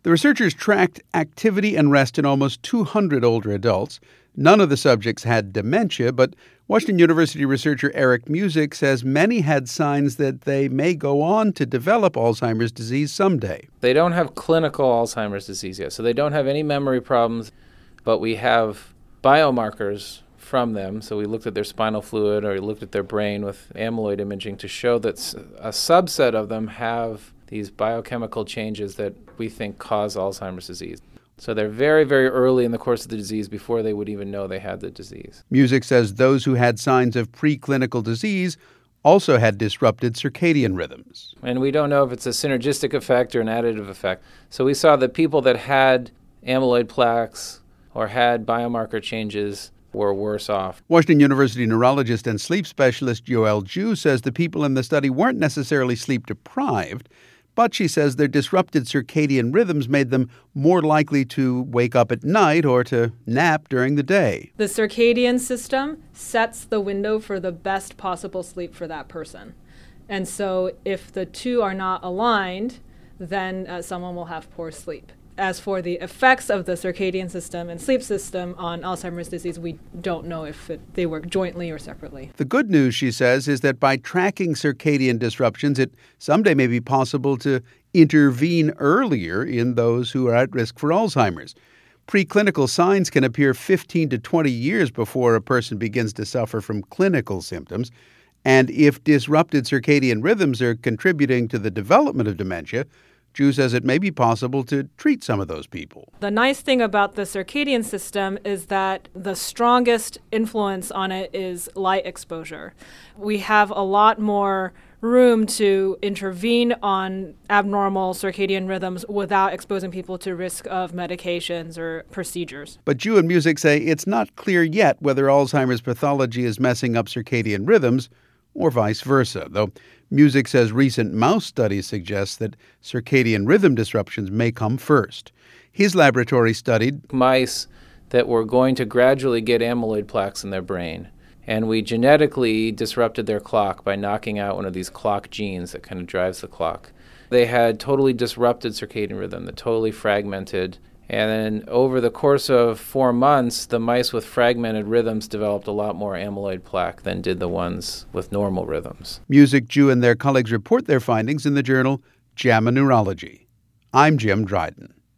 The researchers tracked activity and rest in almost 200 older adults. None of the subjects had dementia, but Washington University researcher Eric Musick says many had signs that they may go on to develop Alzheimer's disease someday. They don't have clinical Alzheimer's disease yet, so they don't have any memory problems, but we have biomarkers from them. So we looked at their spinal fluid or we looked at their brain with amyloid imaging to show that a subset of them have these biochemical changes that we think cause Alzheimer's disease. So they're very, very early in the course of the disease before they would even know they had the disease. Musick says those who had signs of preclinical disease also had disrupted circadian rhythms. And we don't know if it's a synergistic effect or an additive effect. So we saw that people that had amyloid plaques or had biomarker changes were worse off. Washington University neurologist and sleep specialist Yoel Ju says the people in the study weren't necessarily sleep deprived, but she says their disrupted circadian rhythms made them more likely to wake up at night or to nap during the day. The circadian system sets the window for the best possible sleep for that person. And so if the two are not aligned, then someone will have poor sleep. As for the effects of the circadian system and sleep system on Alzheimer's disease, we don't know if they work jointly or separately. The good news, she says, is that by tracking circadian disruptions, it someday may be possible to intervene earlier in those who are at risk for Alzheimer's. Preclinical signs can appear 15 to 20 years before a person begins to suffer from clinical symptoms. And if disrupted circadian rhythms are contributing to the development of dementia, Ju says it may be possible to treat some of those people. The nice thing about the circadian system is that the strongest influence on it is light exposure. We have a lot more room to intervene on abnormal circadian rhythms without exposing people to risk of medications or procedures. But Ju and Musick say it's not clear yet whether Alzheimer's pathology is messing up circadian rhythms or vice versa, though Musick says recent mouse studies suggest that circadian rhythm disruptions may come first. His laboratory studied mice that were going to gradually get amyloid plaques in their brain, and we genetically disrupted their clock by knocking out one of these clock genes that kind of drives the clock. They had totally disrupted circadian rhythm, that totally fragmented. And then over the course of 4 months, the mice with fragmented rhythms developed a lot more amyloid plaque than did the ones with normal rhythms. Musick, Ju, and their colleagues report their findings in the journal JAMA Neurology. I'm Jim Dryden.